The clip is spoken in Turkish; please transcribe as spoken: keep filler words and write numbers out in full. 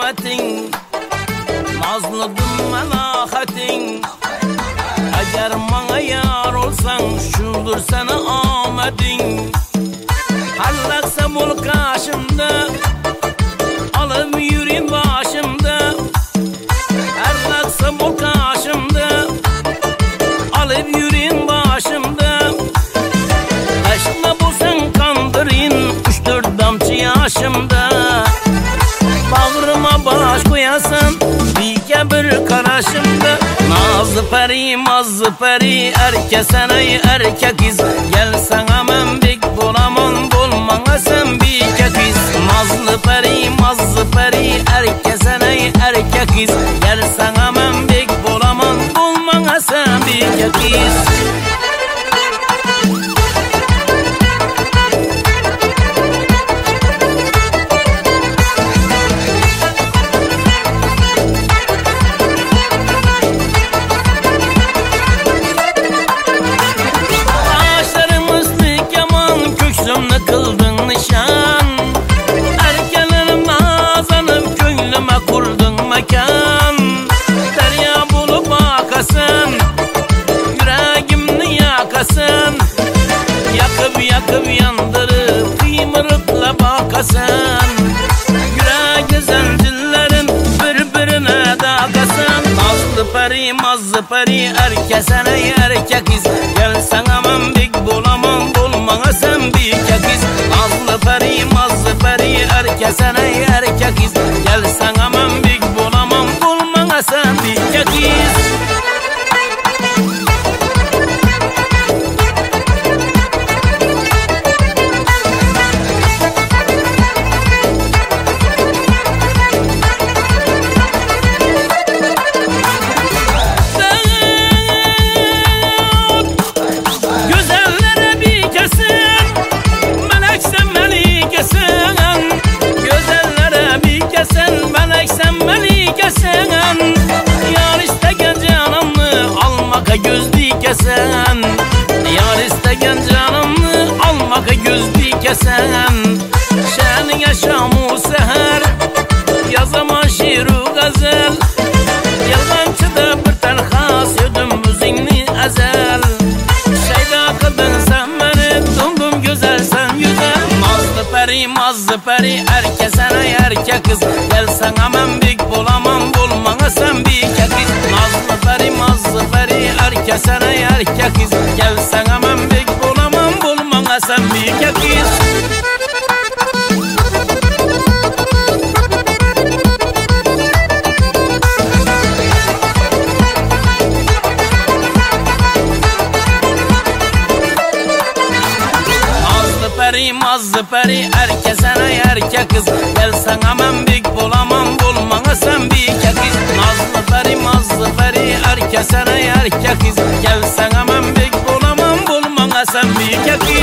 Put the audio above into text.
ametin, nazlıdım melahatin. Eğer bana yar olsan şudur sana ahmetin. Hallaksa bul karşımda, alıp yürüyüm başımda. Hallaksa bul karşımda, alıp yürüyüm başımda. Aşkla bulsan kandırın, üç dört damcı yaşımda. Bağrıma baş koyasın, bir bir karşımda. Nazlı peri, mazlı peri, erkek sana erkekiz. Gel sana men bek bulamam, bulmana sen bir kekiz. Nazlı peri, mazlı peri, erkek sana erkekiz. Gel sana men bek bulamam, bulmana sen bir kekiz. Kıldın nişan, erkelerim nazanıp gönlüme kurdun mekan. Derya bulup akasın, yüreğimni yakasın. Yakıp yakıp yandırıp kıymırıpla bakasın. Yüreği zincirlerin birbirine dakasın. Nazlı peri, mazlı peri, erkek sana erkekiz. Gel sana men bek bulamam, bulmana sen bir kekiz. Nazlı peri, mazlı peri, erkek sana erkekiz. Gel sana men bek bulamam, bulmana sen bir kekiz. Yar istegen canımı almaka göz dikesen. Yar istegen canımı almaka göz dikesen. Şen yaşamı seher, yazama şiru gazel. Yalancıda bir terha sevdim müziğini ezel. Şeyda kıldın sen beni, dundum güzel sen güzel. Nazlı peri, mazlı peri, erkek sana erkek kız. Gel sana men bek bulamam, bulmana sen bir kekiz. Nazlı peri, mazlı peri, erkek sana erkek kız. Gel sana men bek bulamam, bulmana sen bir kekiz. Peri, mazlı peri, erkek sana erkek kız. Gel sana men bek bulamam, bulmana sen bir kekiz. Nazlı peri, mazlı peri, erkek sana erkek kız. Gel sana men bek bulamam, bulmana sen bir kekiz.